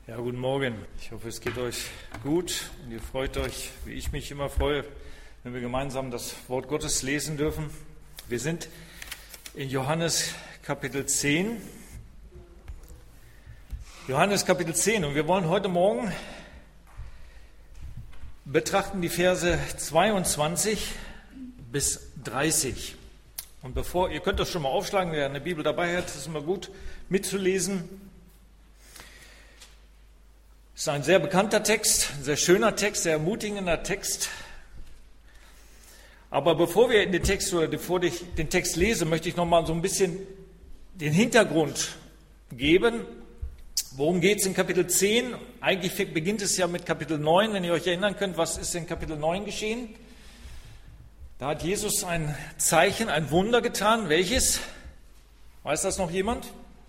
Ja, guten Morgen. Ich hoffe, es geht euch gut und ihr freut euch, wie ich mich immer freue, wenn wir gemeinsam das Wort Gottes lesen dürfen. Wir sind in Johannes Kapitel 10. Johannes Kapitel 10 und wir wollen heute Morgen betrachten die Verse 22 bis 30. Und ihr könnt das schon mal aufschlagen, wer eine Bibel dabei hat, ist immer gut mitzulesen. Es ist ein sehr bekannter Text, ein sehr schöner Text, sehr ermutigender Text. Aber bevor wir in den Text oder bevor ich den Text lese, möchte ich noch mal so ein bisschen den Hintergrund geben. Worum geht es in Kapitel 10? Eigentlich beginnt es ja mit Kapitel 9, wenn ihr euch erinnern könnt, was ist in Kapitel 9 geschehen? Da hat Jesus ein Zeichen, ein Wunder getan. Welches? Weiß das noch jemand?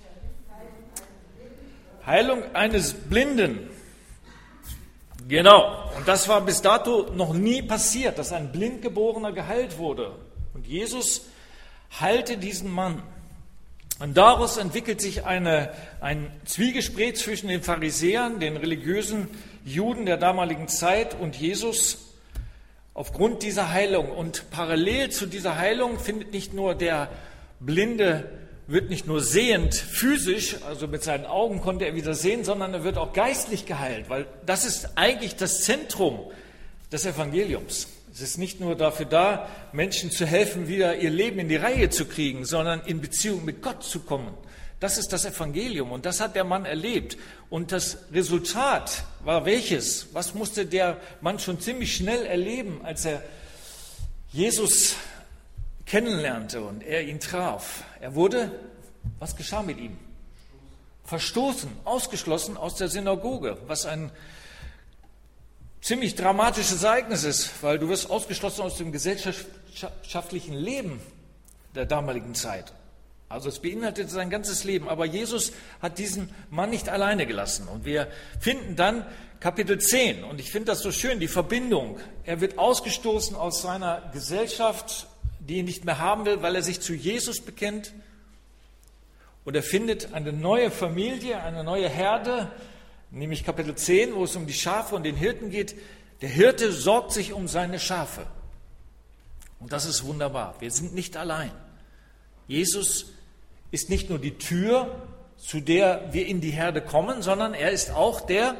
Heilung eines Blinden. Genau. Und das war bis dato noch nie passiert, dass ein Blindgeborener geheilt wurde. Und Jesus heilte diesen Mann. Und daraus entwickelt sich ein Zwiegespräch zwischen den Pharisäern, den religiösen Juden der damaligen Zeit und Jesus aufgrund dieser Heilung. Und parallel zu dieser Heilung findet nicht nur der Blinde, wird nicht nur sehend physisch, also mit seinen Augen konnte er wieder sehen, sondern er wird auch geistlich geheilt, weil das ist eigentlich das Zentrum des Evangeliums. Es ist nicht nur dafür da, Menschen zu helfen, wieder ihr Leben in die Reihe zu kriegen, sondern in Beziehung mit Gott zu kommen. Das ist das Evangelium und das hat der Mann erlebt. Und das Resultat war welches? Was musste der Mann schon ziemlich schnell erleben, als er Jesus kennenlernte und er ihn traf? Er wurde, was geschah mit ihm? Verstoßen, ausgeschlossen aus der Synagoge, was ein ziemlich dramatisches Ereignis ist, weil du wirst ausgeschlossen aus dem gesellschaftlichen Leben der damaligen Zeit. Also es beinhaltet sein ganzes Leben, aber Jesus hat diesen Mann nicht alleine gelassen. Und wir finden dann Kapitel 10, und ich finde das so schön, die Verbindung. Er wird ausgestoßen aus seiner Gesellschaft, die ihn nicht mehr haben will, weil er sich zu Jesus bekennt. Und er findet eine neue Familie, eine neue Herde, nämlich Kapitel 10, wo es um die Schafe und den Hirten geht. Der Hirte sorgt sich um seine Schafe. Und das ist wunderbar. Wir sind nicht allein. Jesus ist nicht nur die Tür, zu der wir in die Herde kommen, sondern er ist auch der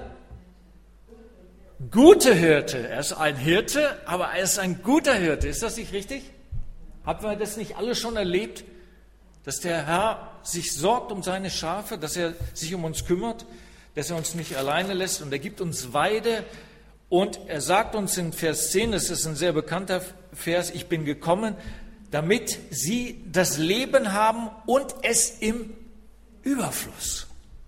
gute Hirte. Er ist ein Hirte, aber er ist ein guter Hirte. Ist das nicht richtig? Haben wir das nicht alle schon erlebt, dass der Herr sich sorgt um seine Schafe, dass er sich um uns kümmert, dass er uns nicht alleine lässt und er gibt uns Weide und er sagt uns in Vers 10, das ist ein sehr bekannter Vers, ich bin gekommen, damit sie das Leben haben und es im Überfluss.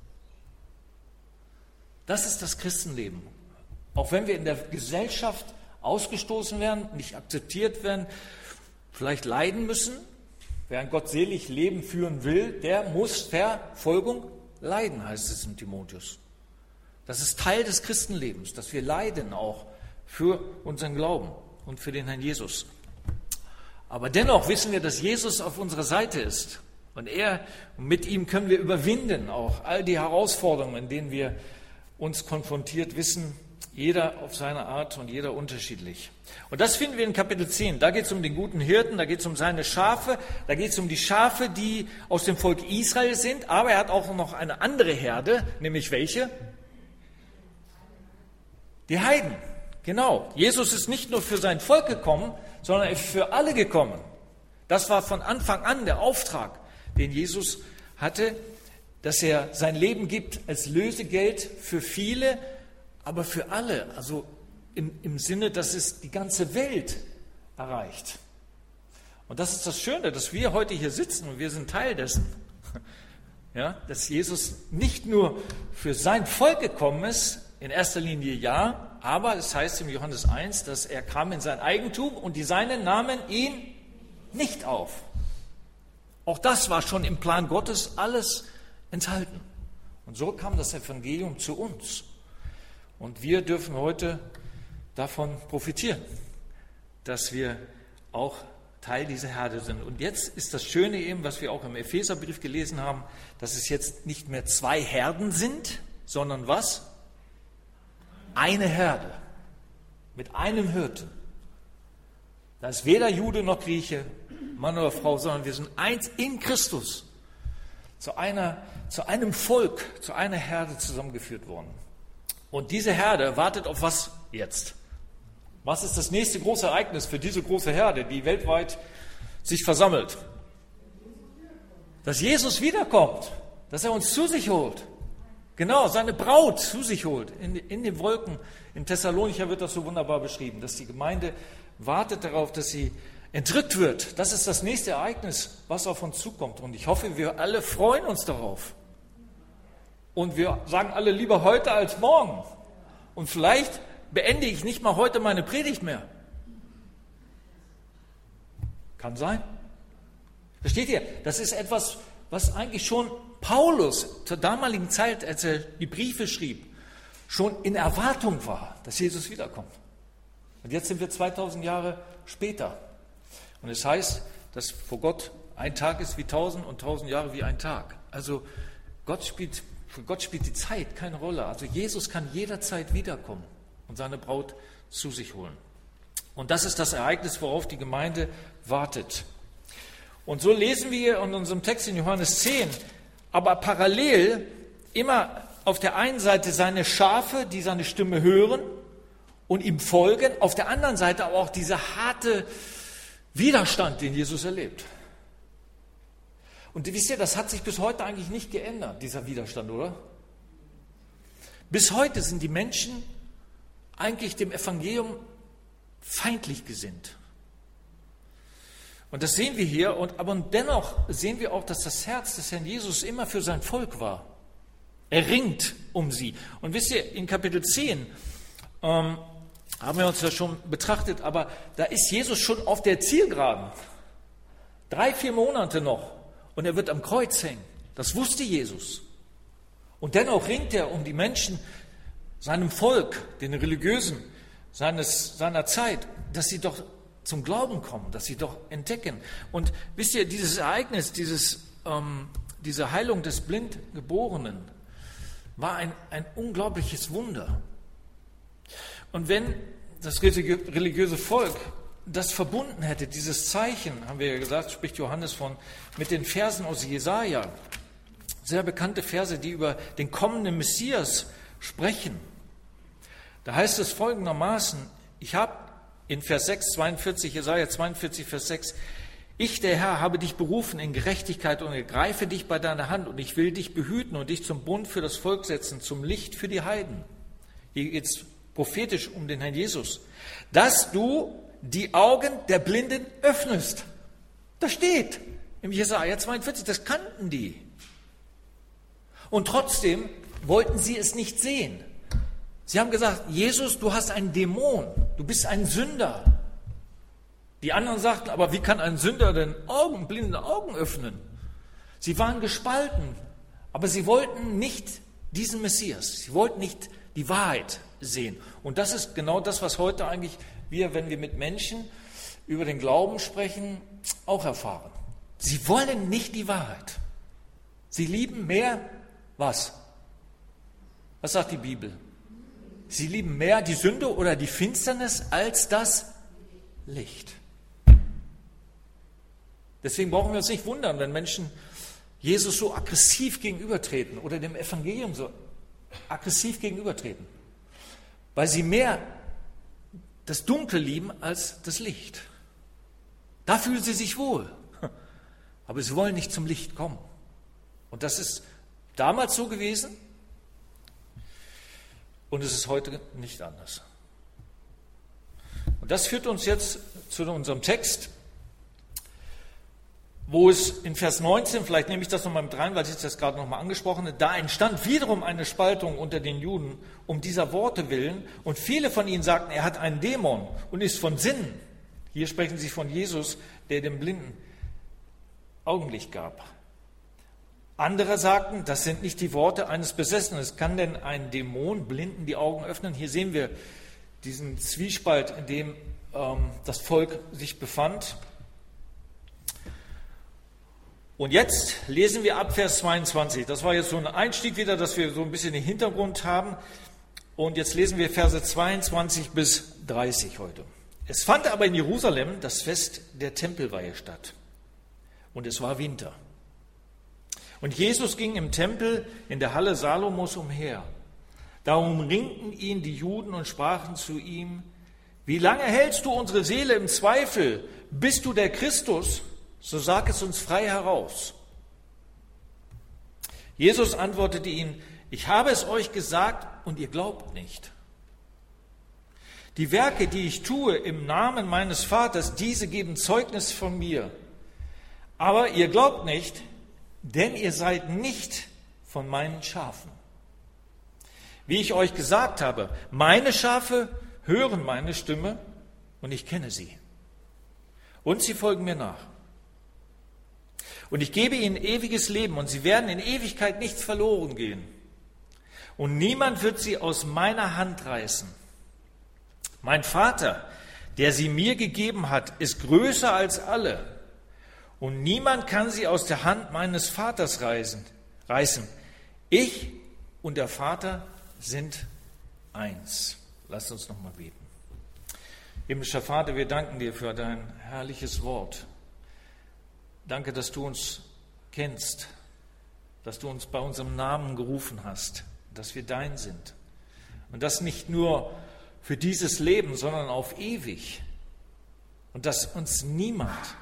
Das ist das Christenleben. Auch wenn wir in der Gesellschaft ausgestoßen werden, nicht akzeptiert werden, vielleicht leiden müssen. Wer ein gottselig Leben führen will, der muss Verfolgung leiden, heißt es in Timotheus. Das ist Teil des Christenlebens, dass wir leiden auch für unseren Glauben und für den Herrn Jesus. Aber dennoch wissen wir, dass Jesus auf unserer Seite ist. Und mit ihm können wir überwinden auch all die Herausforderungen, in denen wir uns konfrontiert wissen, jeder auf seine Art und jeder unterschiedlich. Und das finden wir in Kapitel 10. Da geht es um den guten Hirten, da geht es um seine Schafe, da geht es um die Schafe, die aus dem Volk Israel sind. Aber er hat auch noch eine andere Herde, nämlich welche? Die Heiden. Genau. Jesus ist nicht nur für sein Volk gekommen, sondern er ist für alle gekommen. Das war von Anfang an der Auftrag, den Jesus hatte, dass er sein Leben gibt als Lösegeld für viele, aber für alle, also im Sinne, dass es die ganze Welt erreicht. Und das ist das Schöne, dass wir heute hier sitzen und wir sind Teil dessen. Ja, dass Jesus nicht nur für sein Volk gekommen ist, in erster Linie ja, aber es heißt im Johannes 1, dass er kam in sein Eigentum und die Seinen nahmen ihn nicht auf. Auch das war schon im Plan Gottes alles enthalten. Und so kam das Evangelium zu uns. Und wir dürfen heute davon profitieren, dass wir auch Teil dieser Herde sind. Und jetzt ist das Schöne eben, was wir auch im Epheserbrief gelesen haben, dass es jetzt nicht mehr zwei Herden sind, sondern was? Eine Herde mit einem Hirten. Da ist weder Jude noch Grieche, Mann oder Frau, sondern wir sind eins in Christus, zu einem Volk, zu einer Herde zusammengeführt worden. Und diese Herde wartet auf was jetzt? Was ist das nächste große Ereignis für diese große Herde, die weltweit sich versammelt? Dass Jesus wiederkommt, dass er uns zu sich holt. Genau, seine Braut zu sich holt. In den Wolken, in Thessalonicher wird das so wunderbar beschrieben, dass die Gemeinde wartet darauf, dass sie entrückt wird. Das ist das nächste Ereignis, was auf uns zukommt. Und ich hoffe, wir alle freuen uns darauf. Und wir sagen alle lieber heute als morgen. Und vielleicht beende ich nicht mal heute meine Predigt mehr. Kann sein. Versteht ihr? Das ist etwas, was eigentlich schon Paulus zur damaligen Zeit, als er die Briefe schrieb, schon in Erwartung war, dass Jesus wiederkommt. Und jetzt sind wir 2000 Jahre später. Und es heißt, dass vor Gott ein Tag ist wie 1000 und 1000 Jahre wie ein Tag. Also für Gott spielt die Zeit keine Rolle. Also Jesus kann jederzeit wiederkommen und seine Braut zu sich holen. Und das ist das Ereignis, worauf die Gemeinde wartet. Und so lesen wir in unserem Text in Johannes 10, aber parallel immer auf der einen Seite seine Schafe, die seine Stimme hören und ihm folgen, auf der anderen Seite aber auch dieser harte Widerstand, den Jesus erlebt. Und wisst ihr, das hat sich bis heute eigentlich nicht geändert, dieser Widerstand, oder? Bis heute sind die Menschen eigentlich dem Evangelium feindlich gesinnt. Und das sehen wir hier, aber dennoch sehen wir auch, dass das Herz des Herrn Jesus immer für sein Volk war. Er ringt um sie. Und wisst ihr, in Kapitel 10 haben wir uns ja schon betrachtet, aber da ist Jesus schon auf der Zielgeraden. 3-4 Monate noch und er wird am Kreuz hängen. Das wusste Jesus. Und dennoch ringt er um die Menschen, seinem Volk, den Religiösen seiner Zeit, dass sie doch zum Glauben kommen, dass sie doch entdecken. Und wisst ihr, dieses Ereignis, diese Heilung des Blindgeborenen war ein unglaubliches Wunder. Und wenn das religiöse Volk das verbunden hätte, dieses Zeichen, haben wir ja gesagt, spricht Johannes von, mit den Versen aus Jesaja, sehr bekannte Verse, die über den kommenden Messias sprechen. Da heißt es folgendermaßen, ich habe in Vers 6, 42, Jesaja 42, Vers 6, ich, der Herr, habe dich berufen in Gerechtigkeit und ergreife dich bei deiner Hand und ich will dich behüten und dich zum Bund für das Volk setzen, zum Licht für die Heiden. Hier geht es prophetisch um den Herrn Jesus. Dass du die Augen der Blinden öffnest. Das steht im Jesaja 42, das kannten die. Und trotzdem wollten sie es nicht sehen. Sie haben gesagt, Jesus, du hast einen Dämon, du bist ein Sünder. Die anderen sagten, aber wie kann ein Sünder denn blinde Augen öffnen? Sie waren gespalten, aber sie wollten nicht diesen Messias, sie wollten nicht die Wahrheit sehen. Und das ist genau das, was heute eigentlich wir, wenn wir mit Menschen über den Glauben sprechen, auch erfahren. Sie wollen nicht die Wahrheit. Sie lieben mehr was? Was sagt die Bibel? Sie lieben mehr die Sünde oder die Finsternis als das Licht. Deswegen brauchen wir uns nicht wundern, wenn Menschen Jesus so aggressiv gegenübertreten oder dem Evangelium so aggressiv gegenübertreten, weil sie mehr das Dunkle lieben als das Licht. Da fühlen sie sich wohl, aber sie wollen nicht zum Licht kommen. Und das ist damals so gewesen und es ist heute nicht anders. Und das führt uns jetzt zu unserem Text, wo es in Vers 19, vielleicht nehme ich das nochmal mit rein, weil ich das gerade nochmal angesprochen habe, da entstand wiederum eine Spaltung unter den Juden um dieser Worte willen und viele von ihnen sagten, er hat einen Dämon und ist von Sinnen. Hier sprechen sie von Jesus, der dem Blinden Augenlicht gab. Andere sagten, das sind nicht die Worte eines Besessenen. Kann denn ein Dämon Blinden die Augen öffnen? Hier sehen wir diesen Zwiespalt, in dem das Volk sich befand. Und jetzt lesen wir ab Vers 22. Das war jetzt so ein Einstieg wieder, dass wir so ein bisschen den Hintergrund haben. Und jetzt lesen wir Verse 22 bis 30 heute. Es fand aber in Jerusalem das Fest der Tempelweihe statt. Und es war Winter. Und Jesus ging im Tempel in der Halle Salomos umher. Da umringten ihn die Juden und sprachen zu ihm: Wie lange hältst du unsere Seele im Zweifel? Bist du der Christus? So sag es uns frei heraus. Jesus antwortete ihnen: Ich habe es euch gesagt und ihr glaubt nicht. Die Werke, die ich tue im Namen meines Vaters, diese geben Zeugnis von mir. Aber ihr glaubt nicht, denn ihr seid nicht von meinen Schafen. Wie ich euch gesagt habe, meine Schafe hören meine Stimme und ich kenne sie. Und sie folgen mir nach. Und ich gebe ihnen ewiges Leben und sie werden in Ewigkeit nicht verloren gehen. Und niemand wird sie aus meiner Hand reißen. Mein Vater, der sie mir gegeben hat, ist größer als alle. Und niemand kann sie aus der Hand meines Vaters reißen. Ich und der Vater sind eins. Lasst uns noch mal beten. Himmlischer Vater, wir danken dir für dein herrliches Wort. Danke, dass du uns kennst, dass du uns bei unserem Namen gerufen hast, dass wir dein sind. Und das nicht nur für dieses Leben, sondern auf ewig. Und dass uns niemand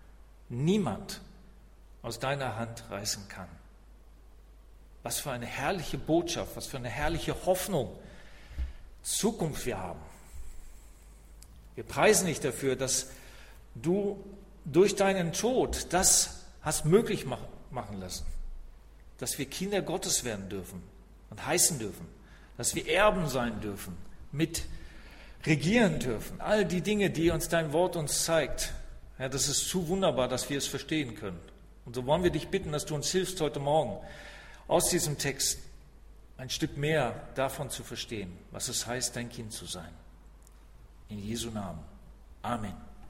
aus deiner Hand reißen kann. Was für eine herrliche Botschaft, was für eine herrliche Hoffnung, Zukunft wir haben. Wir preisen dich dafür, dass du durch deinen Tod das hast möglich machen lassen, dass wir Kinder Gottes werden dürfen und heißen dürfen, dass wir Erben sein dürfen, mit regieren dürfen. All die Dinge, die uns dein Wort uns zeigt, ja, das ist zu wunderbar, dass wir es verstehen können. Und so wollen wir dich bitten, dass du uns hilfst, heute Morgen aus diesem Text ein Stück mehr davon zu verstehen, was es heißt, dein Kind zu sein. In Jesu Namen. Amen.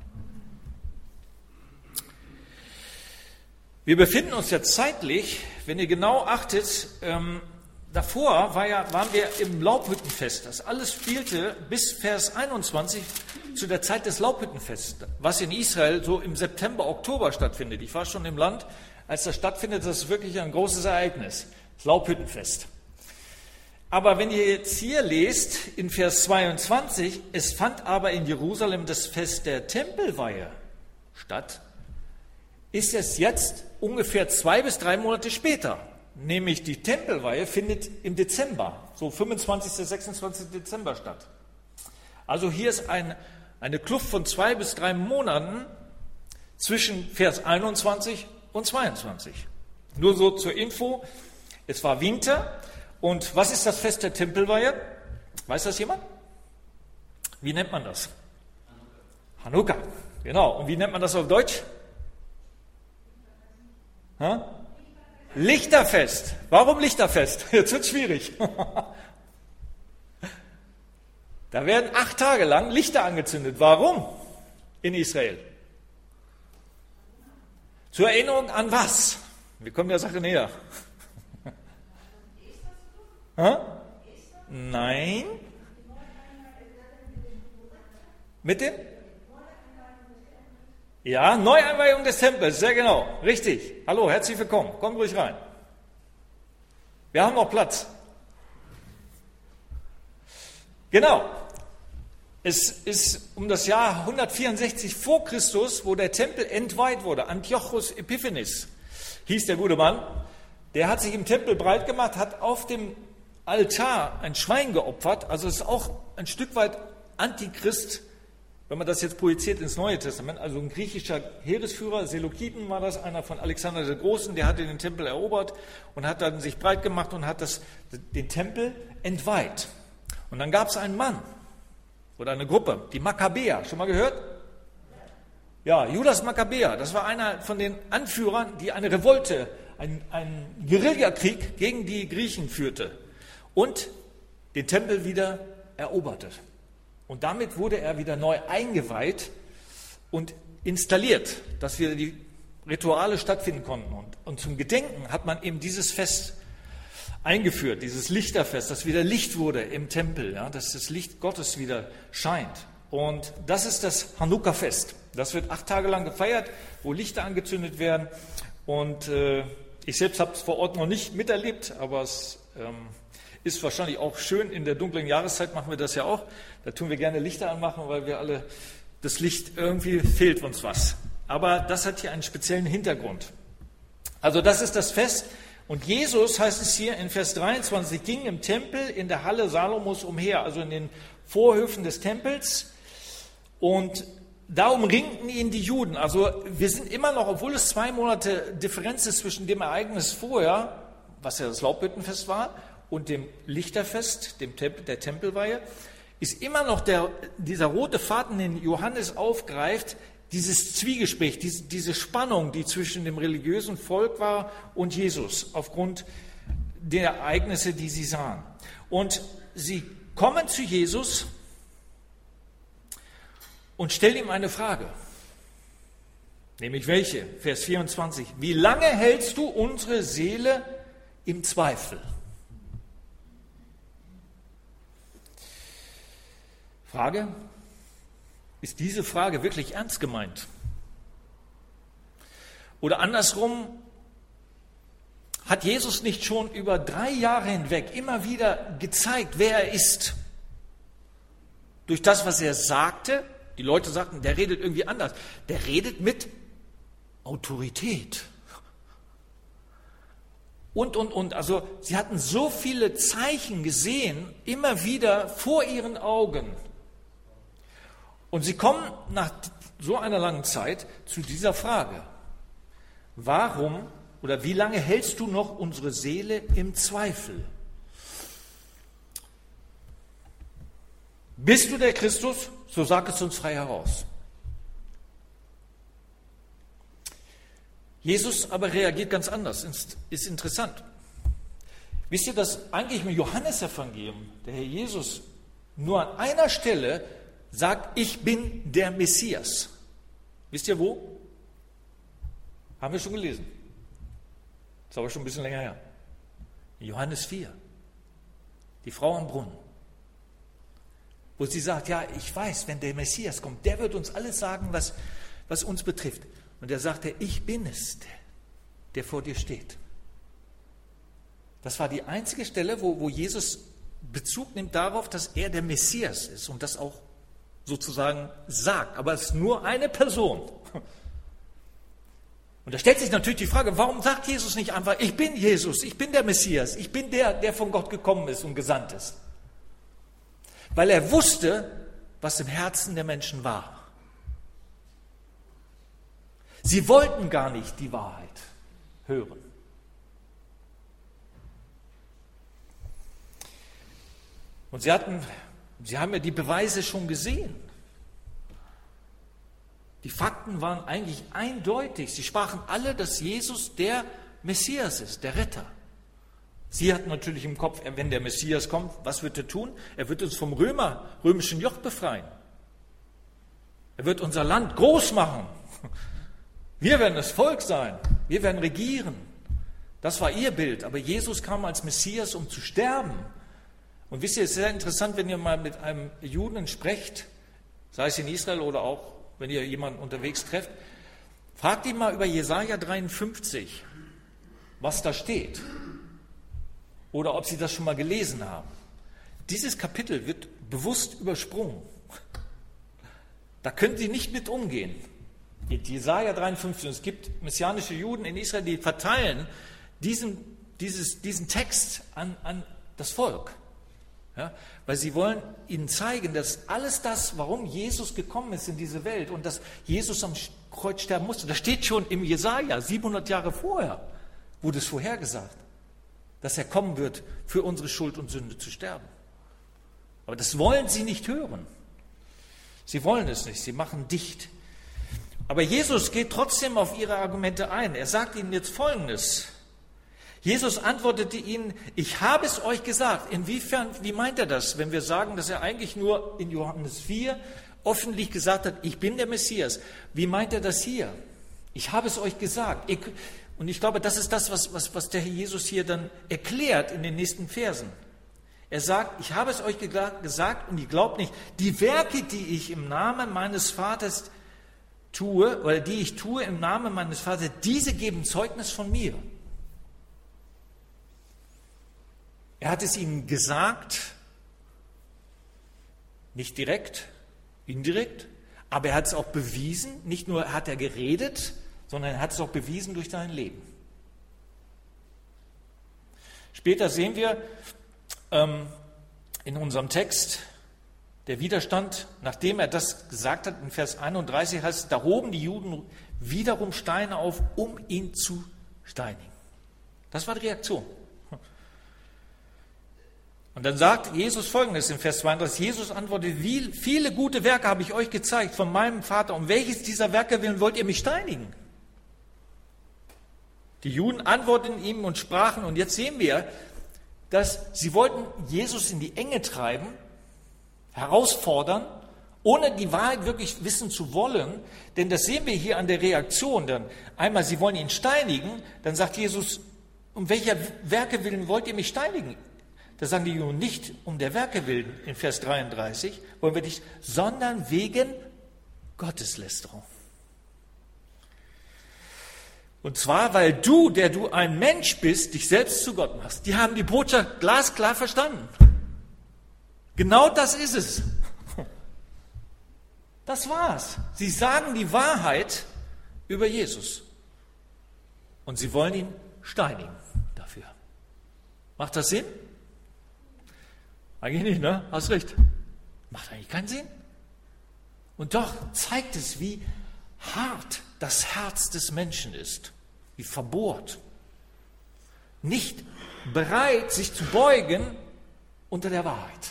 Wir befinden uns ja zeitlich, wenn ihr genau achtet, davor waren wir im Laubhüttenfest. Das alles spielte bis Vers 21 zu der Zeit des Laubhüttenfests, was in Israel so im September, Oktober stattfindet. Ich war schon im Land, als das stattfindet, das ist wirklich ein großes Ereignis, das Laubhüttenfest. Aber wenn ihr jetzt hier lest, in Vers 22, es fand aber in Jerusalem das Fest der Tempelweihe statt, ist es jetzt ungefähr 2 bis 3 Monate später. Nämlich die Tempelweihe findet im Dezember, so 25. 26. Dezember statt. Also hier ist eine Kluft von 2 bis 3 Monaten zwischen Vers 21 und 22. Nur so zur Info, es war Winter. Und was ist das Fest der Tempelweihe? Weiß das jemand? Wie nennt man das? Hanukkah. Genau. Und wie nennt man das auf Deutsch? Lichterfest. Warum Lichterfest? Jetzt wird es schwierig. Da werden 8 Tage lang Lichter angezündet. Warum? In Israel. Zur Erinnerung an was? Wir kommen der Sache näher. Nein. Mit dem? Ja, Neueinweihung des Tempels, sehr genau, richtig. Hallo, herzlich willkommen, kommt ruhig rein. Wir haben noch Platz. Genau, es ist um das Jahr 164 vor Christus, wo der Tempel entweiht wurde. Antiochus Epiphanes hieß der gute Mann. Der hat sich im Tempel breit gemacht, hat auf dem Altar ein Schwein geopfert, also ist auch ein Stück weit Antichrist, wenn man das jetzt projiziert ins Neue Testament, also ein griechischer Heeresführer, Seleukiden war das, einer von Alexander der Großen, der hat den Tempel erobert und hat dann sich breit gemacht und hat den Tempel entweiht. Und dann gab es einen Mann oder eine Gruppe, die Makkabäer, schon mal gehört? Ja, Judas Makkabäer, das war einer von den Anführern, die eine Revolte, einen Guerillakrieg gegen die Griechen führte und den Tempel wieder eroberte. Und damit wurde er wieder neu eingeweiht und installiert, dass wieder die Rituale stattfinden konnten. Und zum Gedenken hat man eben dieses Fest eingeführt, dieses Lichterfest, dass wieder Licht wurde im Tempel, ja, dass das Licht Gottes wieder scheint. Und das ist das Chanukka-Fest. Das wird 8 Tage lang gefeiert, wo Lichter angezündet werden. Und ich selbst habe es vor Ort noch nicht miterlebt, aber es ist wahrscheinlich auch schön. In der dunklen Jahreszeit machen wir das ja auch. Da tun wir gerne Lichter anmachen, weil wir alle, das Licht, irgendwie fehlt uns was. Aber das hat hier einen speziellen Hintergrund. Also das ist das Fest. Und Jesus, heißt es hier in Vers 23, ging im Tempel in der Halle Salomos umher, also in den Vorhöfen des Tempels. Und da umringten ihn die Juden. Also wir sind immer noch, obwohl es 2 Monate Differenz ist zwischen dem Ereignis vorher, was ja das Laubbüttenfest war, und dem Lichterfest, der Tempelweihe, ist immer noch dieser rote Faden, den Johannes aufgreift, dieses Zwiegespräch, diese Spannung, die zwischen dem religiösen Volk war und Jesus, aufgrund der Ereignisse, die sie sahen. Und sie kommen zu Jesus und stellen ihm eine Frage. Nämlich welche? Vers 24. Wie lange hältst du unsere Seele im Zweifel? Frage, ist diese Frage wirklich ernst gemeint? Oder andersrum, hat Jesus nicht schon über 3 Jahre hinweg immer wieder gezeigt, wer er ist? Durch das, was er sagte, die Leute sagten, der redet irgendwie anders. Der redet mit Autorität. Und. Also sie hatten so viele Zeichen gesehen, immer wieder vor ihren Augen. Und sie kommen nach so einer langen Zeit zu dieser Frage. Warum oder wie lange hältst du noch unsere Seele im Zweifel? Bist du der Christus? So sag es uns frei heraus. Jesus aber reagiert ganz anders. Ist interessant. Wisst ihr, dass eigentlich im Johannesevangelium der Herr Jesus nur an einer Stelle sagt, ich bin der Messias. Wisst ihr wo? Haben wir schon gelesen. Das ist aber schon ein bisschen länger her. In Johannes 4. Die Frau am Brunnen. Wo sie sagt, ja, ich weiß, wenn der Messias kommt, der wird uns alles sagen, was uns betrifft. Und er sagte, ich bin es, der vor dir steht. Das war die einzige Stelle, wo Jesus Bezug nimmt darauf, dass er der Messias ist und das auch sozusagen sagt. Aber es ist nur eine Person. Und da stellt sich natürlich die Frage, warum sagt Jesus nicht einfach, ich bin Jesus, ich bin der Messias, ich bin der von Gott gekommen ist und gesandt ist. Weil er wusste, was im Herzen der Menschen war. Sie wollten gar nicht die Wahrheit hören. Und sie haben ja die Beweise schon gesehen. Die Fakten waren eigentlich eindeutig. Sie sprachen alle, dass Jesus der Messias ist, der Retter. Sie hatten natürlich im Kopf, wenn der Messias kommt, was wird er tun? Er wird uns vom römischen Joch befreien. Er wird unser Land groß machen. Wir werden das Volk sein. Wir werden regieren. Das war ihr Bild. Aber Jesus kam als Messias, um zu sterben. Und wisst ihr, es ist sehr interessant, wenn ihr mal mit einem Juden sprecht, sei es in Israel oder auch, wenn ihr jemanden unterwegs trefft, fragt ihn mal über Jesaja 53, was da steht. Oder ob sie das schon mal gelesen haben. Dieses Kapitel wird bewusst übersprungen. Da können sie nicht mit umgehen. In Jesaja 53, es gibt messianische Juden in Israel, die verteilen diesen Text an das Volk. Ja, weil sie wollen ihnen zeigen, dass alles das, warum Jesus gekommen ist in diese Welt und dass Jesus am Kreuz sterben musste, das steht schon im Jesaja, 700 Jahre vorher wurde es vorhergesagt, dass er kommen wird, für unsere Schuld und Sünde zu sterben. Aber das wollen sie nicht hören. Sie wollen es nicht, sie machen dicht. Aber Jesus geht trotzdem auf ihre Argumente ein. Er sagt ihnen jetzt Folgendes. Jesus antwortete ihnen, ich habe es euch gesagt. Inwiefern, wie meint er das, wenn wir sagen, dass er eigentlich nur in Johannes 4 öffentlich gesagt hat, ich bin der Messias? Wie meint er das hier? Ich habe es euch gesagt. Und ich glaube, das ist das, was der Herr Jesus hier dann erklärt in den nächsten Versen. Er sagt, ich habe es euch gesagt und ihr glaubt nicht. Die Werke, die ich im Namen meines Vaters tue, oder die ich tue im Namen meines Vaters, diese geben Zeugnis von mir. Er hat es ihnen gesagt, nicht direkt, indirekt, aber er hat es auch bewiesen. Nicht nur hat er geredet, sondern er hat es auch bewiesen durch sein Leben. Später sehen wir in unserem Text, der Widerstand, nachdem er das gesagt hat, in Vers 31 heißt es, da hoben die Juden wiederum Steine auf, um ihn zu steinigen. Das war die Reaktion. Und dann sagt Jesus Folgendes in Vers 32, Jesus antwortet, wie viele gute Werke habe ich euch gezeigt von meinem Vater, um welches dieser Werke willen wollt ihr mich steinigen? Die Juden antworteten ihm und sprachen, und jetzt sehen wir, dass sie wollten Jesus in die Enge treiben, herausfordern, ohne die Wahrheit wirklich wissen zu wollen, denn das sehen wir hier an der Reaktion. Dann einmal, sie wollen ihn steinigen, dann sagt Jesus, um welcher Werke willen wollt ihr mich steinigen? Da sagen die Juden, nicht um der Werke willen, in Vers 33, wollen wir nicht, sondern wegen Gotteslästerung. Und zwar, weil du, der du ein Mensch bist, dich selbst zu Gott machst. Die haben die Botschaft glasklar verstanden. Genau das ist es. Das war's. Sie sagen die Wahrheit über Jesus. Und sie wollen ihn steinigen dafür. Macht das Sinn? Eigentlich nicht, ne? Hast recht. Macht eigentlich keinen Sinn. Und doch zeigt es, wie hart das Herz des Menschen ist. Wie verbohrt. Nicht bereit, sich zu beugen unter der Wahrheit.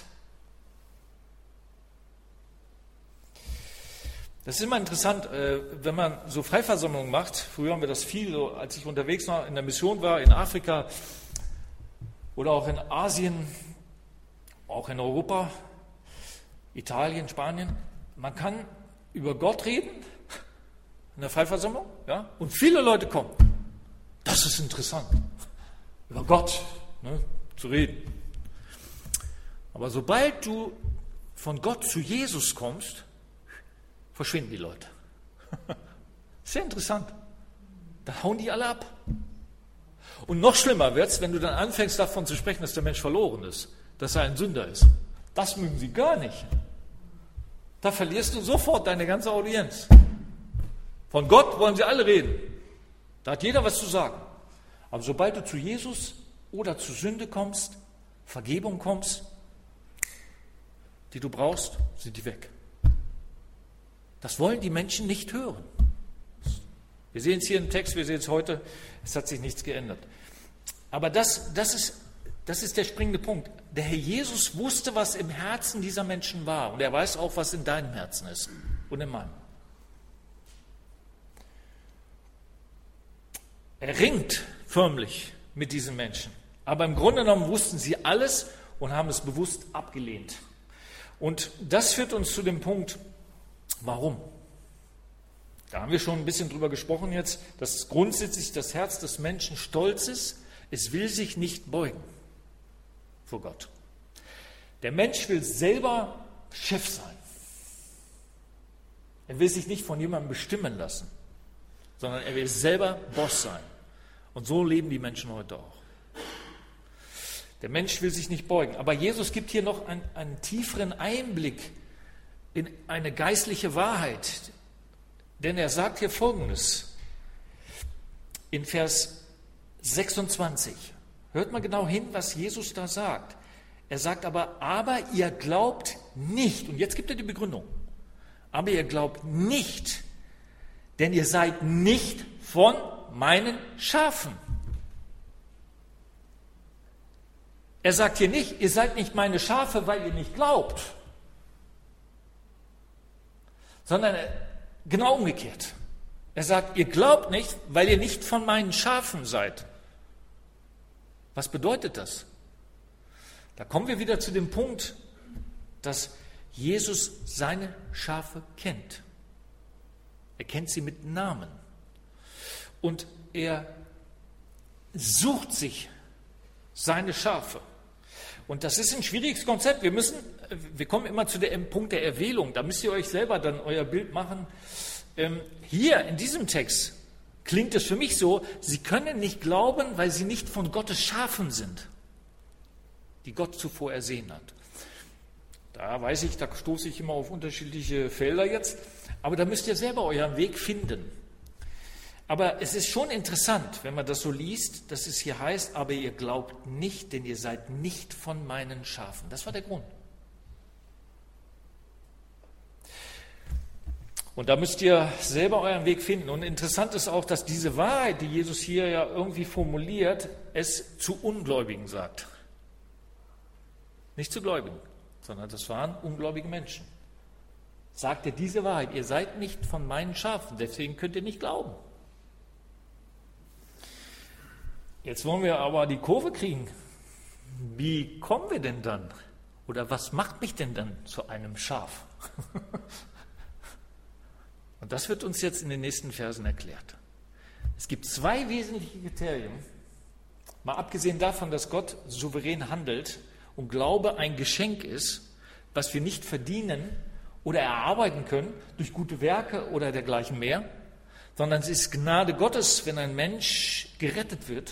Das ist immer interessant, wenn man so Freiversammlungen macht. Früher haben wir das viel, so, als ich unterwegs war, in der Mission war, in Afrika oder auch in Asien, auch in Europa, Italien, Spanien. Man kann über Gott reden in der Freiversammlung, ja, und viele Leute kommen. Das ist interessant, über Gott zu reden. Aber sobald du von Gott zu Jesus kommst, verschwinden die Leute. Sehr interessant. Da hauen die alle ab. Und noch schlimmer wird es, wenn du dann anfängst davon zu sprechen, dass der Mensch verloren ist, dass er ein Sünder ist. Das mögen sie gar nicht. Da verlierst du sofort deine ganze Audienz. Von Gott wollen sie alle reden. Da hat jeder was zu sagen. Aber sobald du zu Jesus oder zu Sünde kommst, Vergebung kommst, die du brauchst, sind die weg. Das wollen die Menschen nicht hören. Wir sehen es hier im Text, wir sehen es heute, es hat sich nichts geändert. Aber das ist der springende Punkt. Der Herr Jesus wusste, was im Herzen dieser Menschen war. Und er weiß auch, was in deinem Herzen ist und in meinem. Er ringt förmlich mit diesen Menschen. Aber im Grunde genommen wussten sie alles und haben es bewusst abgelehnt. Und das führt uns zu dem Punkt, warum? Da haben wir schon ein bisschen drüber gesprochen jetzt, dass grundsätzlich das Herz des Menschen stolz ist. Es will sich nicht beugen vor Gott. Der Mensch will selber Chef sein. Er will sich nicht von jemandem bestimmen lassen, sondern er will selber Boss sein. Und so leben die Menschen heute auch. Der Mensch will sich nicht beugen. Aber Jesus gibt hier noch einen tieferen Einblick in eine geistliche Wahrheit. Denn er sagt hier Folgendes in Vers 26. Hört mal genau hin, was Jesus da sagt. Er sagt aber ihr glaubt nicht. Und jetzt gibt er die Begründung. Aber ihr glaubt nicht, denn ihr seid nicht von meinen Schafen. Er sagt hier nicht, ihr seid nicht meine Schafe, weil ihr nicht glaubt. Sondern genau umgekehrt. Er sagt, ihr glaubt nicht, weil ihr nicht von meinen Schafen seid. Was bedeutet das? Da kommen wir wieder zu dem Punkt, dass Jesus seine Schafe kennt. Er kennt sie mit Namen. und er sucht sich seine Schafe. Und das ist ein schwieriges Konzept. Wir kommen immer zu dem Punkt der Erwählung. Da müsst ihr euch selber dann euer Bild machen. Hier in diesem Text klingt es für mich so, sie können nicht glauben, weil sie nicht von Gottes Schafen sind, die Gott zuvor ersehen hat. Da weiß ich, da stoße ich immer auf unterschiedliche Felder jetzt, aber da müsst ihr selber euren Weg finden. Aber es ist schon interessant, wenn man das so liest, dass es hier heißt, aber ihr glaubt nicht, denn ihr seid nicht von meinen Schafen. Das war der Grund. Und da müsst ihr selber euren Weg finden. Und interessant ist auch, dass diese Wahrheit, die Jesus hier ja irgendwie formuliert, es zu Ungläubigen sagt. Nicht zu Gläubigen, sondern das waren ungläubige Menschen. Sagt er diese Wahrheit, ihr seid nicht von meinen Schafen, deswegen könnt ihr nicht glauben. Jetzt wollen wir aber die Kurve kriegen. Wie kommen wir denn dann? Oder was macht mich denn dann zu einem Schaf? Und das wird uns jetzt in den nächsten Versen erklärt. Es gibt zwei wesentliche Kriterien, mal abgesehen davon, dass Gott souverän handelt und Glaube ein Geschenk ist, was wir nicht verdienen oder erarbeiten können durch gute Werke oder dergleichen mehr, sondern es ist Gnade Gottes, wenn ein Mensch gerettet wird.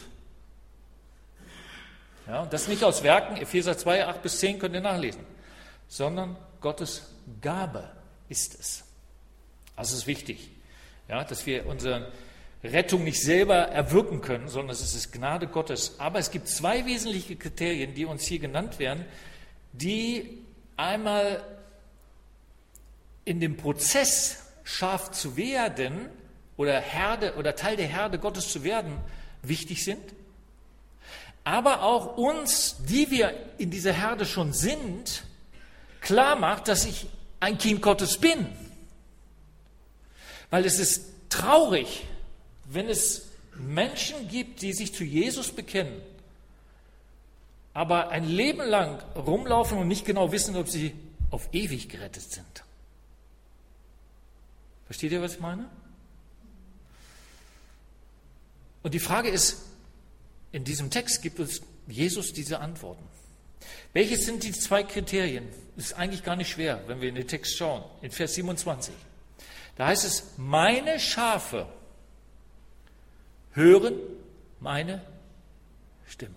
Ja, und das nicht aus Werken, Epheser 2, 8-10 könnt ihr nachlesen, sondern Gottes Gabe ist es. Das ist wichtig, ja, dass wir unsere Rettung nicht selber erwirken können, sondern es ist Gnade Gottes. Aber es gibt zwei wesentliche Kriterien, die uns hier genannt werden, die einmal in dem Prozess, Schaf zu werden oder Herde oder Teil der Herde Gottes zu werden, wichtig sind. Aber auch uns, die wir in dieser Herde schon sind, klar macht, dass ich ein Kind Gottes bin. Weil es ist traurig, wenn es Menschen gibt, die sich zu Jesus bekennen, aber ein Leben lang rumlaufen und nicht genau wissen, ob sie auf ewig gerettet sind. Versteht ihr, was ich meine? Und die Frage ist, in diesem Text gibt uns Jesus diese Antworten. Welches sind die zwei Kriterien? Das ist eigentlich gar nicht schwer, wenn wir in den Text schauen. In Vers 27. Da heißt es, meine Schafe hören meine Stimme.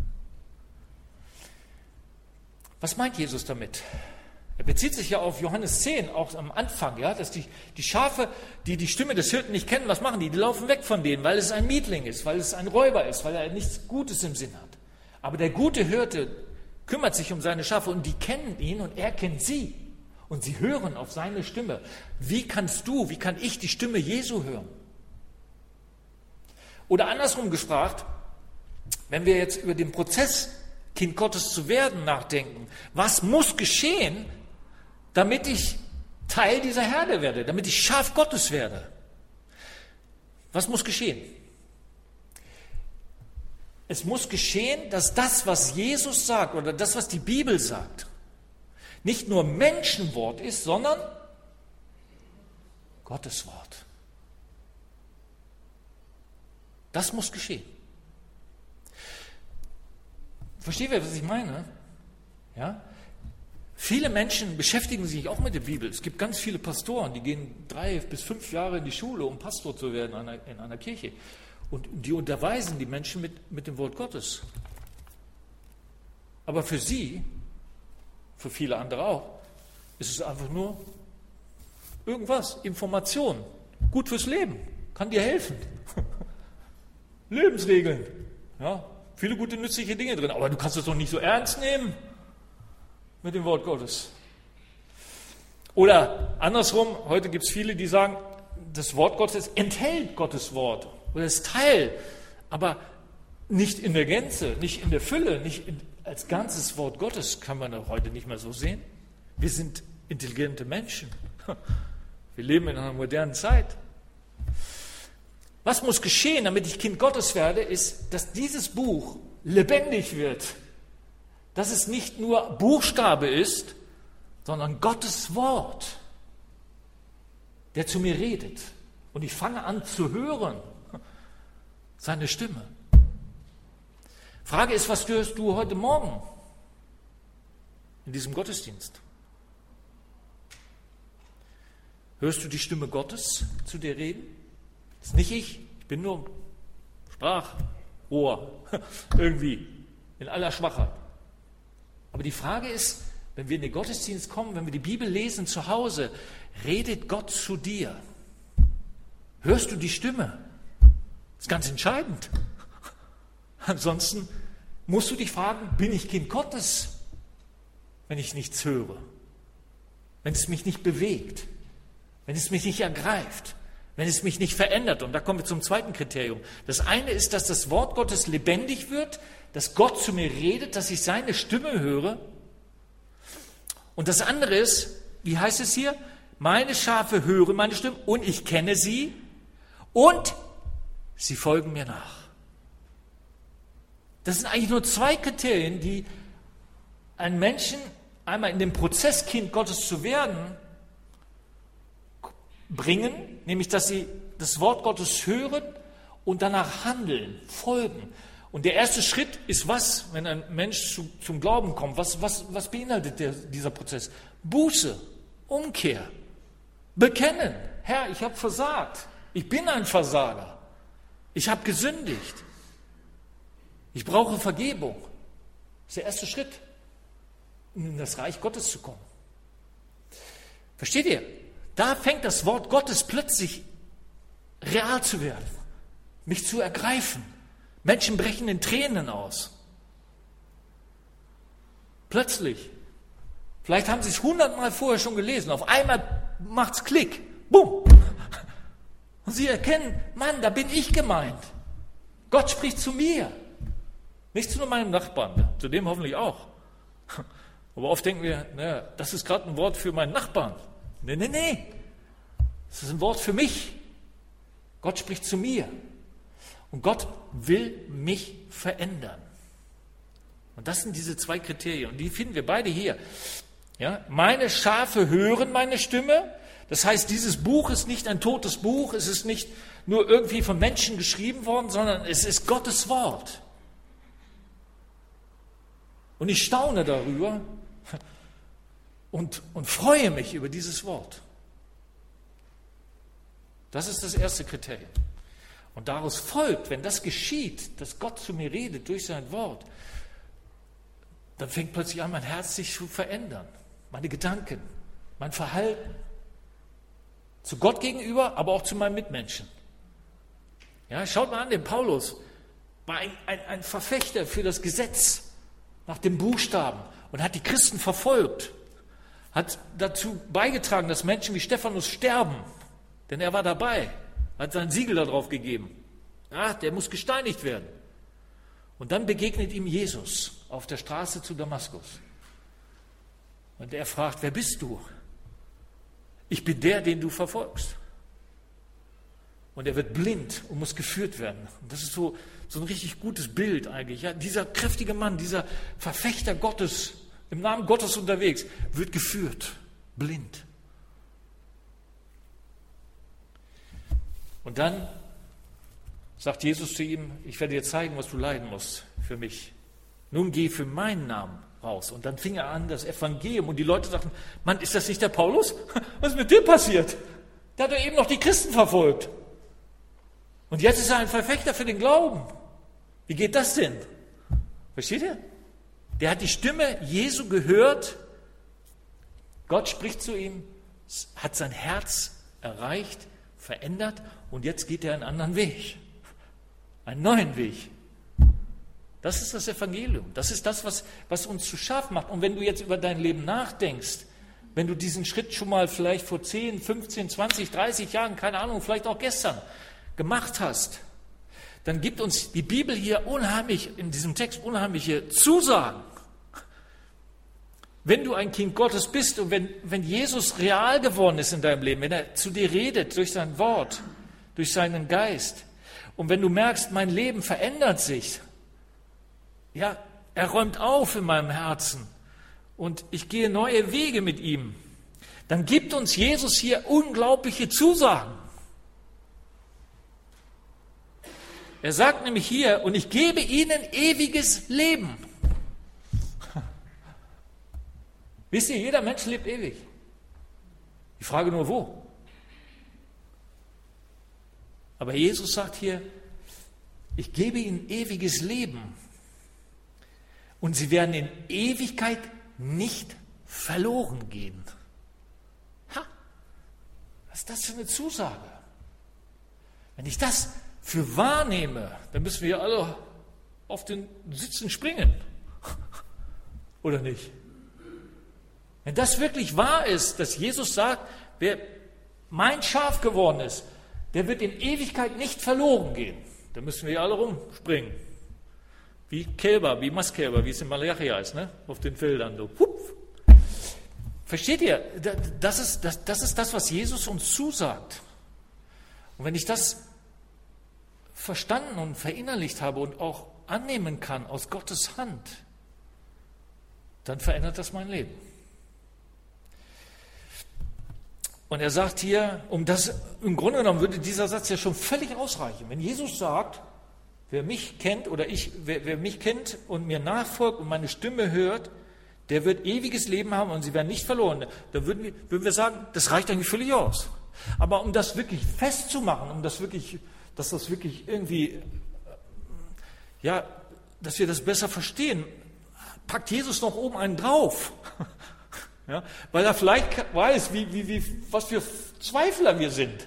Was meint Jesus damit? Er bezieht sich ja auf Johannes 10, auch am Anfang, ja, dass die Schafe, die die Stimme des Hirten nicht kennen, was machen die? Die laufen weg von denen, weil es ein Mietling ist, weil es ein Räuber ist, weil er nichts Gutes im Sinn hat. Aber der gute Hirte kümmert sich um seine Schafe und die kennen ihn und er kennt sie. Und sie hören auf seine Stimme. Wie kann ich die Stimme Jesu hören? Oder andersrum gefragt, wenn wir jetzt über den Prozess, Kind Gottes zu werden, nachdenken, was muss geschehen, damit ich Teil dieser Herde werde, damit ich Schaf Gottes werde? Was muss geschehen? Es muss geschehen, dass das, was Jesus sagt oder das, was die Bibel sagt, nicht nur Menschenwort ist, sondern Gottes Wort. Das muss geschehen. Versteht ihr, was ich meine? Ja? Viele Menschen beschäftigen sich auch mit der Bibel. Es gibt ganz viele Pastoren, die gehen 3 bis 5 Jahre in die Schule, um Pastor zu werden in einer Kirche. Und die unterweisen die Menschen mit dem Wort Gottes. Aber für sie, für viele andere auch, ist es einfach nur irgendwas, Information, gut fürs Leben, kann dir helfen. Lebensregeln, ja, viele gute, nützliche Dinge drin, aber du kannst es doch nicht so ernst nehmen mit dem Wort Gottes. Oder andersrum, heute gibt es viele, die sagen, das Wort Gottes enthält Gottes Wort oder ist Teil, aber nicht in der Gänze, nicht in der Fülle, nicht als ganzes Wort Gottes kann man auch heute nicht mehr so sehen. Wir sind intelligente Menschen. Wir leben in einer modernen Zeit. Was muss geschehen, damit ich Kind Gottes werde, ist, dass dieses Buch lebendig wird. Dass es nicht nur Buchstabe ist, sondern Gottes Wort, der zu mir redet. Und ich fange an zu hören. seine Stimme. Frage ist, was hörst du heute Morgen in diesem Gottesdienst? Hörst du die Stimme Gottes zu dir reden? Das ist nicht ich bin nur Sprachrohr, irgendwie, in aller Schwachheit. Aber die Frage ist, wenn wir in den Gottesdienst kommen, wenn wir die Bibel lesen zu Hause, redet Gott zu dir? Hörst du die Stimme? Das ist ganz entscheidend. Ansonsten musst du dich fragen, bin ich Kind Gottes, wenn ich nichts höre? Wenn es mich nicht bewegt? Wenn es mich nicht ergreift? Wenn es mich nicht verändert? Und da kommen wir zum zweiten Kriterium. Das eine ist, dass das Wort Gottes lebendig wird, dass Gott zu mir redet, dass ich seine Stimme höre. Und das andere ist, wie heißt es hier? Meine Schafe hören meine Stimme und ich kenne sie und sie folgen mir nach. Das sind eigentlich nur zwei Kriterien, die einen Menschen einmal in den Prozess, Kind Gottes zu werden, bringen, nämlich dass sie das Wort Gottes hören und danach handeln, folgen. Und der erste Schritt ist was, wenn ein Mensch zum Glauben kommt? Was beinhaltet dieser Prozess? Buße, Umkehr, bekennen. Herr, ich habe versagt. Ich bin ein Versager. Ich habe gesündigt. Ich brauche Vergebung. Das ist der erste Schritt, um in das Reich Gottes zu kommen. Versteht ihr? Da fängt das Wort Gottes plötzlich real zu werden, mich zu ergreifen. Menschen brechen in Tränen aus. Plötzlich. Vielleicht haben sie es 100-mal vorher schon gelesen. Auf einmal macht's Klick. Bumm. Und sie erkennen, Mann, da bin ich gemeint. Gott spricht zu mir. Nicht zu meinem Nachbarn, zu dem hoffentlich auch. Aber oft denken wir, naja, das ist gerade ein Wort für meinen Nachbarn. Nee. Das ist ein Wort für mich. Gott spricht zu mir. Und Gott will mich verändern. Und das sind diese zwei Kriterien. Und die finden wir beide hier. Ja, meine Schafe hören meine Stimme. Das heißt, dieses Buch ist nicht ein totes Buch. Es ist nicht nur irgendwie von Menschen geschrieben worden, sondern es ist Gottes Wort. Und ich staune darüber und freue mich über dieses Wort. Das ist das erste Kriterium. Und daraus folgt, wenn das geschieht, dass Gott zu mir redet durch sein Wort, dann fängt plötzlich an, mein Herz sich zu verändern. Meine Gedanken, mein Verhalten. Zu Gott gegenüber, aber auch zu meinen Mitmenschen. Ja, schaut mal an, den Paulus war ein Verfechter für das Gesetz nach dem Buchstaben und hat die Christen verfolgt. Hat dazu beigetragen, dass Menschen wie Stephanus sterben. Denn er war dabei, hat sein Siegel darauf gegeben. Ja, der muss gesteinigt werden. Und dann begegnet ihm Jesus auf der Straße zu Damaskus. Und er fragt, wer bist du? Ich bin der, den du verfolgst. Und er wird blind und muss geführt werden. Und das ist so ein richtig gutes Bild eigentlich. Ja, dieser kräftige Mann, dieser Verfechter Gottes, im Namen Gottes unterwegs, wird geführt, blind. Und dann sagt Jesus zu ihm, ich werde dir zeigen, was du leiden musst für mich. Nun geh für meinen Namen raus. Und dann fing er an, das Evangelium. Und die Leute sagten, Mann, ist das nicht der Paulus? Was ist mit dem passiert? Der hat doch eben noch die Christen verfolgt. Und jetzt ist er ein Verfechter für den Glauben. Wie geht das denn? Versteht ihr? Der hat die Stimme Jesu gehört. Gott spricht zu ihm, hat sein Herz erreicht, verändert und jetzt geht er einen anderen Weg. Einen neuen Weg. Das ist das Evangelium. Das ist das, was uns zu scharf macht. Und wenn du jetzt über dein Leben nachdenkst, wenn du diesen Schritt schon mal vielleicht vor 10, 15, 20, 30 Jahren, keine Ahnung, vielleicht auch gestern gemacht hast, dann gibt uns die Bibel hier in diesem Text unheimliche Zusagen. Wenn du ein Kind Gottes bist und wenn Jesus real geworden ist in deinem Leben, wenn er zu dir redet durch sein Wort, durch seinen Geist und wenn du merkst, mein Leben verändert sich, ja, er räumt auf in meinem Herzen und ich gehe neue Wege mit ihm, dann gibt uns Jesus hier unglaubliche Zusagen. Er sagt nämlich hier, und ich gebe ihnen ewiges Leben. Wisst ihr, jeder Mensch lebt ewig. Die Frage nur, wo? Aber Jesus sagt hier, ich gebe ihnen ewiges Leben. Und sie werden in Ewigkeit nicht verloren gehen. Was ist das für eine Zusage? Wenn ich das für wahrnehme, dann müssen wir alle auf den Sitzen springen. Oder nicht? Wenn das wirklich wahr ist, dass Jesus sagt, wer mein Schaf geworden ist, der wird in Ewigkeit nicht verloren gehen. Dann müssen wir alle rumspringen. Wie Kälber, wie Mastkälber, wie es in Malachi heißt, ne? Auf den Feldern. So. Versteht ihr? Das ist das, was Jesus uns zusagt. Und wenn ich das verstanden und verinnerlicht habe und auch annehmen kann aus Gottes Hand, dann verändert das mein Leben. Und er sagt hier, im Grunde genommen würde dieser Satz ja schon völlig ausreichen. Wenn Jesus sagt, wer mich kennt wer mich kennt und mir nachfolgt und meine Stimme hört, der wird ewiges Leben haben und sie werden nicht verloren. Da würden wir sagen, das reicht eigentlich völlig aus. Aber um das wirklich festzumachen, dass das wirklich irgendwie, ja, dass wir das besser verstehen, packt Jesus noch oben einen drauf. Ja, weil er vielleicht weiß, was für Zweifler wir sind.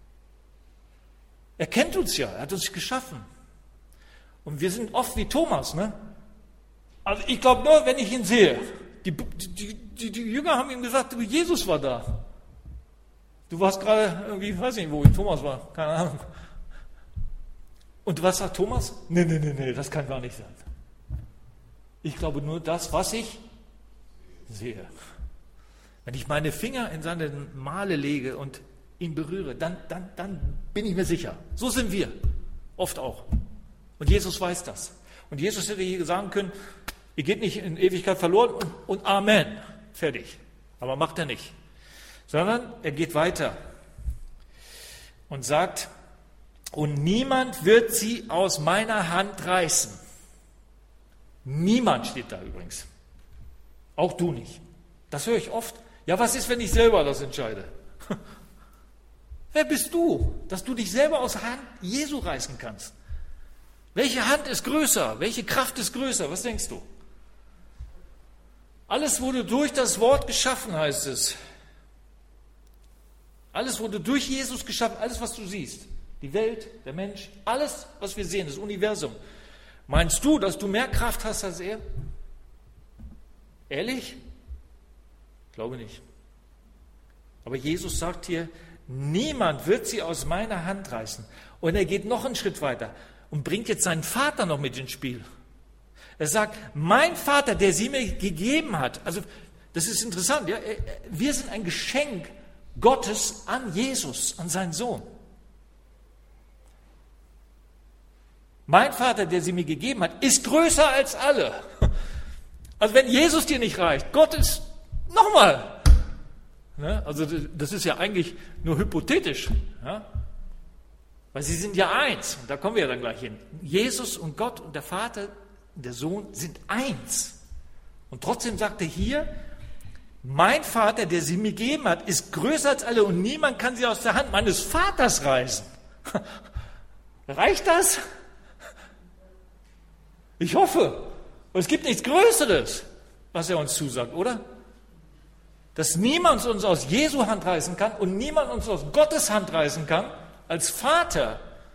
Er kennt uns ja, er hat uns geschaffen. Und wir sind oft wie Thomas, ne? Also ich glaube nur, wenn ich ihn sehe. Die Jünger haben ihm gesagt, Jesus war da. Du warst gerade irgendwie, weiß nicht, wo Thomas war, keine Ahnung. Und was sagt Thomas? Nee, das kann gar nicht sein. Ich glaube nur das, was ich sehe. Wenn ich meine Finger in seine Male lege und ihn berühre, dann bin ich mir sicher. So sind wir, oft auch. Und Jesus weiß das. Und Jesus hätte hier sagen können, ihr geht nicht in Ewigkeit verloren und Amen, fertig. Aber macht er nicht. Sondern er geht weiter und sagt, und niemand wird sie aus meiner Hand reißen. Niemand steht da übrigens. Auch du nicht. Das höre ich oft. Ja, was ist, wenn ich selber das entscheide? Wer bist du, dass du dich selber aus der Hand Jesu reißen kannst? Welche Hand ist größer? Welche Kraft ist größer? Was denkst du? Alles wurde durch das Wort geschaffen, heißt es. Alles wurde durch Jesus geschaffen, alles, was du siehst. Die Welt, der Mensch, alles, was wir sehen, das Universum. Meinst du, dass du mehr Kraft hast als er? Ehrlich? Ich glaube nicht. Aber Jesus sagt hier, niemand wird sie aus meiner Hand reißen. Und er geht noch einen Schritt weiter und bringt jetzt seinen Vater noch mit ins Spiel. Er sagt, mein Vater, der sie mir gegeben hat. Also das ist interessant. Ja? Wir sind ein Geschenk Gottes an Jesus, an seinen Sohn. Mein Vater, der sie mir gegeben hat, ist größer als alle. Also wenn Jesus dir nicht reicht, Gott ist nochmal. Ne? Also das ist ja eigentlich nur hypothetisch. Ja? Weil sie sind ja eins. Und da kommen wir ja dann gleich hin. Jesus und Gott und der Vater und der Sohn sind eins. Und trotzdem sagt er hier, mein Vater, der sie mir gegeben hat, ist größer als alle und niemand kann sie aus der Hand meines Vaters reißen. Reicht das? Ich hoffe. Und es gibt nichts Größeres, was er uns zusagt, oder? Dass niemand uns aus Jesu Hand reißen kann und niemand uns aus Gottes Hand reißen kann als Vater.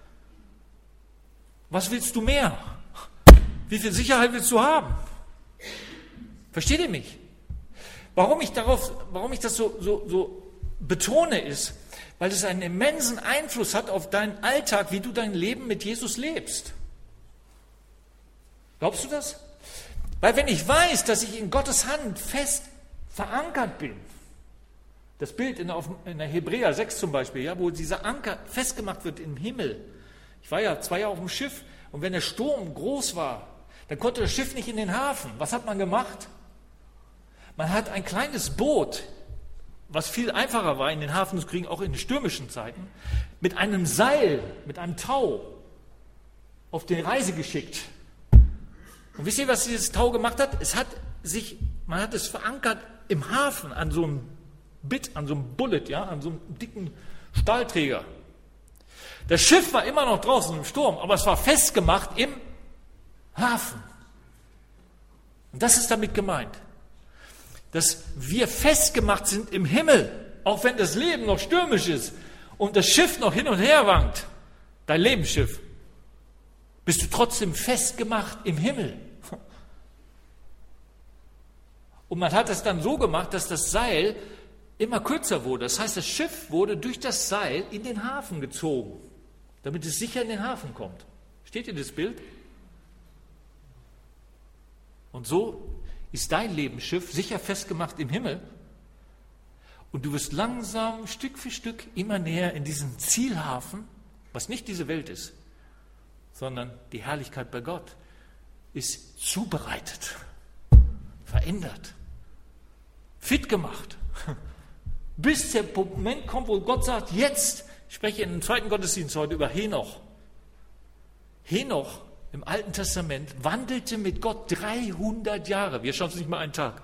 Was willst du mehr? Wie viel Sicherheit willst du haben? Versteht ihr mich? Warum ich das so betone, ist, weil es einen immensen Einfluss hat auf deinen Alltag, wie du dein Leben mit Jesus lebst. Glaubst du das? Weil wenn ich weiß, dass ich in Gottes Hand fest verankert bin, das Bild in der Hebräer 6 zum Beispiel, ja, wo dieser Anker festgemacht wird im Himmel. Ich war ja 2 Jahre auf dem Schiff und wenn der Sturm groß war, dann konnte das Schiff nicht in den Hafen. Was hat man gemacht? Man hat ein kleines Boot, was viel einfacher war, in den Hafen zu kriegen, auch in den stürmischen Zeiten, mit einem Seil, mit einem Tau auf die Reise geschickt. Und wisst ihr, was dieses Tau gemacht hat? Man hat es verankert im Hafen an so einem Bit, an so einem Bullet, ja, an so einem dicken Stahlträger. Das Schiff war immer noch draußen im Sturm, aber es war festgemacht im Hafen. Und das ist damit gemeint, dass wir festgemacht sind im Himmel, auch wenn das Leben noch stürmisch ist und das Schiff noch hin und her wankt, dein Lebensschiff, bist du trotzdem festgemacht im Himmel. Und man hat es dann so gemacht, dass das Seil immer kürzer wurde. Das heißt, das Schiff wurde durch das Seil in den Hafen gezogen, damit es sicher in den Hafen kommt. Steht ihr das Bild? Und so ist dein Lebensschiff sicher festgemacht im Himmel. Und du wirst langsam, Stück für Stück, immer näher in diesen Zielhafen, was nicht diese Welt ist, sondern die Herrlichkeit bei Gott, ist zubereitet, verändert, fit gemacht, bis der Moment kommt, wo Gott sagt, jetzt, ich spreche in dem zweiten Gottesdienst heute über Henoch. Henoch im Alten Testament wandelte mit Gott 300 Jahre. Wir schaffen es nicht mal einen Tag.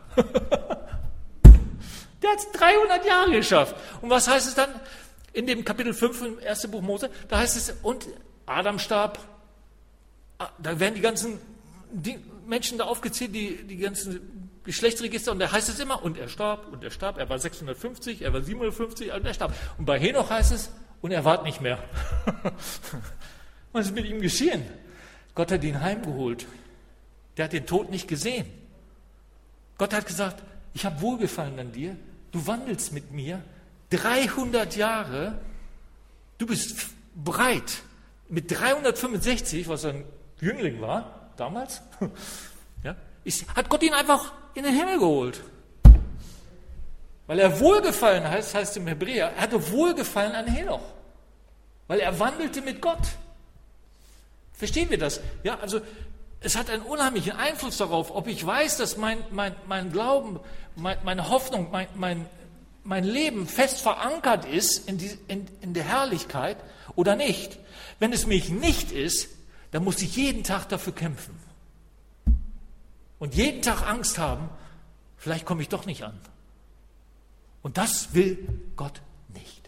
Der hat es 300 Jahre geschafft. Und was heißt es dann in dem Kapitel 5 im 1. Buch Mose? Da heißt es, und Adam starb. Da werden die ganzen Menschen da aufgezählt, die ganzen Geschlechtsregister, und da heißt es immer, und er starb, er war 650, er war 750, und er starb. Und bei Henoch heißt es, und er ward nicht mehr. Was ist mit ihm geschehen? Gott hat ihn heimgeholt. Der hat den Tod nicht gesehen. Gott hat gesagt, ich habe Wohlgefallen an dir, du wandelst mit mir 300 Jahre, du bist bereit. Mit 365, was ein Jüngling war, damals, ja, hat Gott ihn einfach in den Himmel geholt. Weil er Wohlgefallen heißt im Hebräer, er hatte Wohlgefallen an Henoch. Weil er wandelte mit Gott. Verstehen wir das? Ja, also es hat einen unheimlichen Einfluss darauf, ob ich weiß, dass mein Glauben, meine Hoffnung, mein Leben fest verankert ist in der Herrlichkeit oder nicht. Wenn es mich nicht ist, dann muss ich jeden Tag dafür kämpfen. Und jeden Tag Angst haben, vielleicht komme ich doch nicht an. Und das will Gott nicht.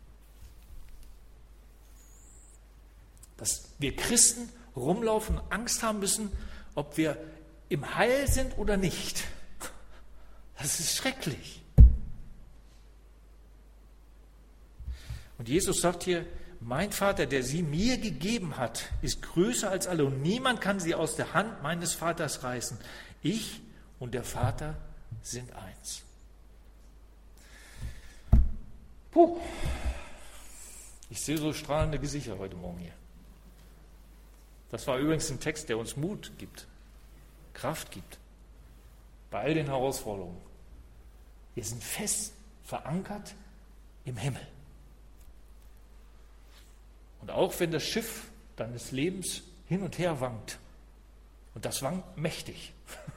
Dass wir Christen rumlaufen und Angst haben müssen, ob wir im Heil sind oder nicht. Das ist schrecklich. Und Jesus sagt hier, mein Vater, der sie mir gegeben hat, ist größer als alle und niemand kann sie aus der Hand meines Vaters reißen. Ich und der Vater sind eins. Puh. Ich sehe so strahlende Gesichter heute Morgen hier. Das war übrigens ein Text, der uns Mut gibt, Kraft gibt, bei all den Herausforderungen. Wir sind fest verankert im Himmel. Und auch wenn das Schiff deines Lebens hin und her wankt, und das wankt mächtig,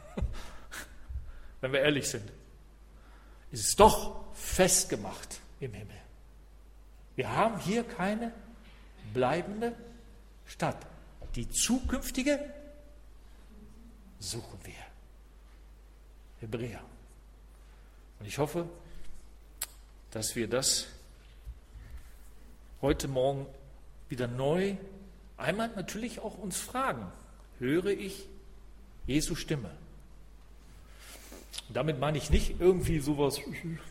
wenn wir ehrlich sind, ist es doch festgemacht im Himmel. Wir haben hier keine bleibende Stadt. Die zukünftige suchen wir. Hebräer. Und ich hoffe, dass wir das heute Morgen wieder neu, einmal natürlich auch uns fragen, höre ich Jesu Stimme? Und damit meine ich nicht irgendwie sowas,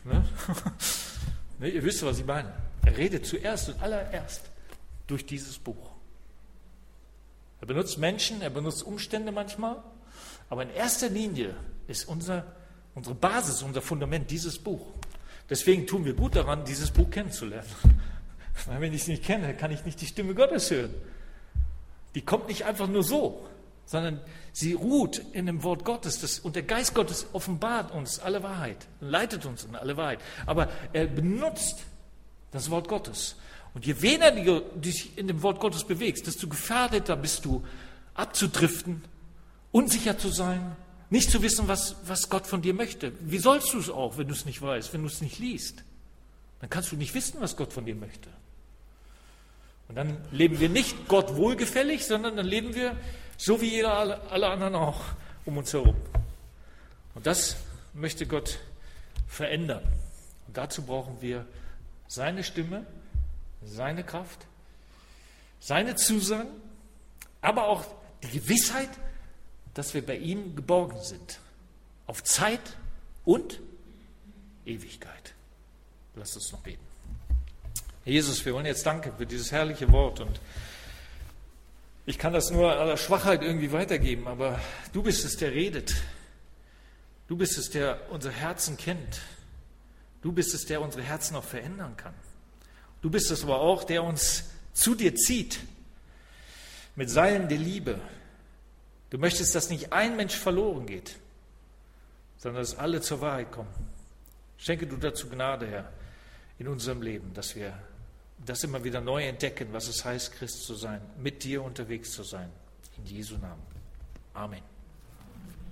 ne? Ihr wisst, was ich meine. Er redet zuerst und allererst durch dieses Buch. Er benutzt Menschen, er benutzt Umstände manchmal, aber in erster Linie ist unsere Basis, unser Fundament dieses Buch. Deswegen tun wir gut daran, dieses Buch kennenzulernen. Weil wenn ich es nicht kenne, kann ich nicht die Stimme Gottes hören. Die kommt nicht einfach nur so, sondern sie ruht in dem Wort Gottes. Und der Geist Gottes offenbart uns alle Wahrheit, leitet uns in alle Wahrheit. Aber er benutzt das Wort Gottes. Und je weniger du dich in dem Wort Gottes bewegst, desto gefährdeter bist du, abzudriften, unsicher zu sein, nicht zu wissen, was Gott von dir möchte. Wie sollst du es auch, wenn du es nicht weißt, wenn du es nicht liest? Dann kannst du nicht wissen, was Gott von dir möchte. Und dann leben wir nicht Gott wohlgefällig, sondern dann leben wir so wie alle anderen auch um uns herum. Und das möchte Gott verändern. Und dazu brauchen wir seine Stimme, seine Kraft, seine Zusagen, aber auch die Gewissheit, dass wir bei ihm geborgen sind. Auf Zeit und Ewigkeit. Lasst uns noch beten. Herr Jesus, wir wollen jetzt danken für dieses herrliche Wort. Und ich kann das nur aller Schwachheit irgendwie weitergeben, aber du bist es, der redet. Du bist es, der unsere Herzen kennt. Du bist es, der unsere Herzen auch verändern kann. Du bist es aber auch, der uns zu dir zieht mit Seilen der Liebe. Du möchtest, dass nicht ein Mensch verloren geht, sondern dass alle zur Wahrheit kommen. Schenke du dazu Gnade, Herr, in unserem Leben, dass wir das immer wieder neu entdecken, was es heißt, Christ zu sein, mit dir unterwegs zu sein. In Jesu Namen. Amen.